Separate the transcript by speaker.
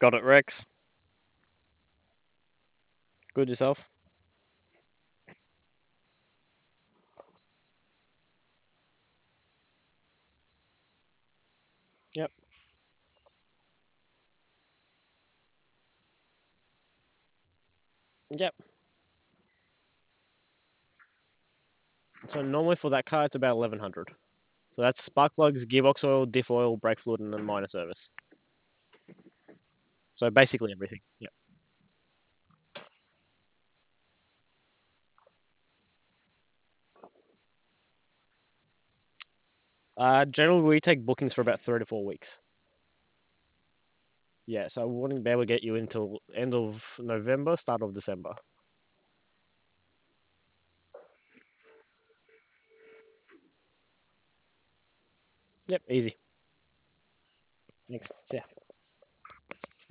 Speaker 1: Got it, Rex. Good yourself? Yep. Yep. So normally for that car, it's about 1100. So that's spark plugs, gearbox oil, diff oil, brake fluid, and then minor service. So basically everything. Yep. Generally we take bookings for about 3 to 4 weeks. Yeah, so we wouldn't be able to get you until end of November, start of December. Yep, easy. Thanks. Yeah.